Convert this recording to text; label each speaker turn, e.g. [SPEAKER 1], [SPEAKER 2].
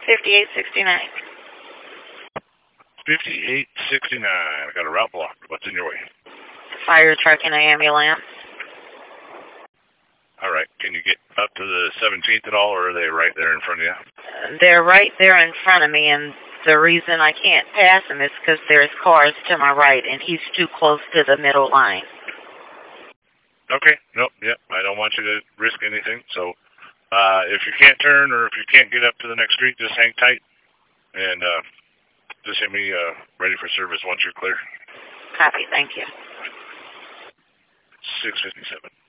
[SPEAKER 1] 5869.
[SPEAKER 2] 5869. I got a route blocked. What's in your way?
[SPEAKER 1] Fire truck and an ambulance.
[SPEAKER 2] All right. Can you get up to the 17th at all, or are they right there in front of you?
[SPEAKER 1] They're right there in front of me, and the reason I can't pass him is because there's cars to my right, and he's too close to the middle line.
[SPEAKER 2] Okay. Nope. Yep. I don't want you to risk anything. So if you can't turn or if you can't get up to the next street, just hang tight and just hit me ready for service once you're clear.
[SPEAKER 1] Copy. Thank you.
[SPEAKER 2] 657.